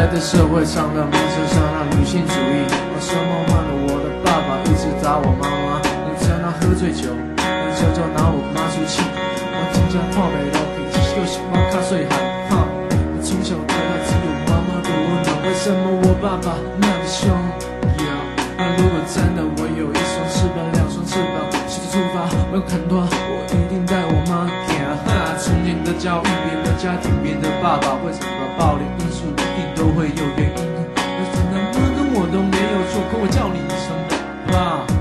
的社会上的名声上让女性主义，我说梦慢了，我的爸爸一直打我妈妈，你只要喝醉酒，喝酒就拿我妈出气。我真正看不落去，就是我较细汉，我从小到大只有妈妈的温暖，为什么我爸爸那么凶？那如果真的我有一双翅膀，两双翅膀，随时出发，我有很多，我一定带我妈行。从前的教育，别人的家庭，别人的爸爸，为什么暴力因素一定都会有原因？为什么妈跟我都没有错，可我叫你一声爸爸。